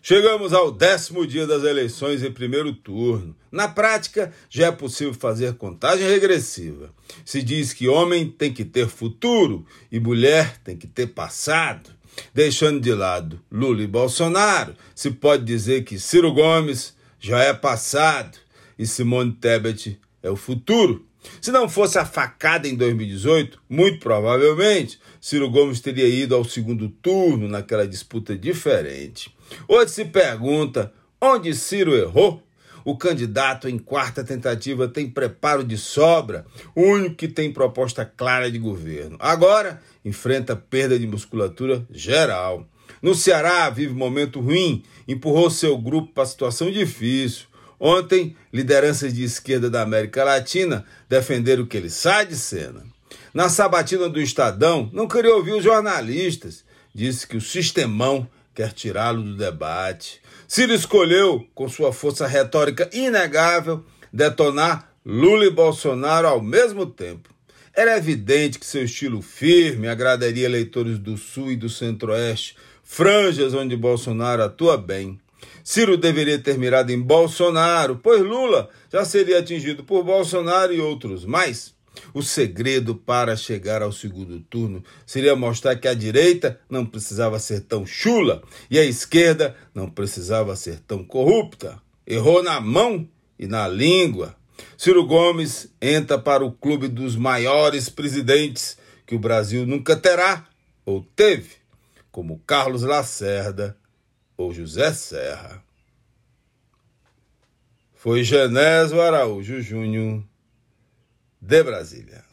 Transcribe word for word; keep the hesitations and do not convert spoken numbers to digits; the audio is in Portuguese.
Chegamos ao décimo dia das eleições em primeiro turno. Na prática, já é possível fazer contagem regressiva. Se diz que homem tem que ter futuro e mulher tem que ter passado. Deixando de lado Lula e Bolsonaro, se pode dizer que Ciro Gomes já é passado e Simone Tebet é o futuro. Se não fosse a facada em dois mil e dezoito, muito provavelmente Ciro Gomes teria ido ao segundo turno naquela disputa diferente. Hoje se pergunta onde Ciro errou. O candidato em quarta tentativa tem preparo de sobra, o único que tem proposta clara de governo. Agora enfrenta perda de musculatura geral. No Ceará vive momento ruim, empurrou seu grupo para situação difícil. Ontem, lideranças de esquerda da América Latina defenderam que ele sai de cena. Na sabatina do Estadão, não queria ouvir os jornalistas. Disse que o sistemão quer tirá-lo do debate. Ciro escolheu, com sua força retórica inegável, detonar Lula e Bolsonaro ao mesmo tempo. Era evidente que seu estilo firme agradaria eleitores do Sul e do Centro-Oeste, franjas onde Bolsonaro atua bem. Ciro deveria ter mirado em Bolsonaro, pois Lula já seria atingido por Bolsonaro e outros mais. O segredo para chegar ao segundo turno seria mostrar que a direita não precisava ser tão chula e a esquerda não precisava ser tão corrupta. Errou na mão e na língua. Ciro Gomes entra para o clube dos maiores presidentes que o Brasil nunca terá ou teve, como Carlos Lacerda ou José Serra. Foi Genésio Araújo Júnior, de Brasília.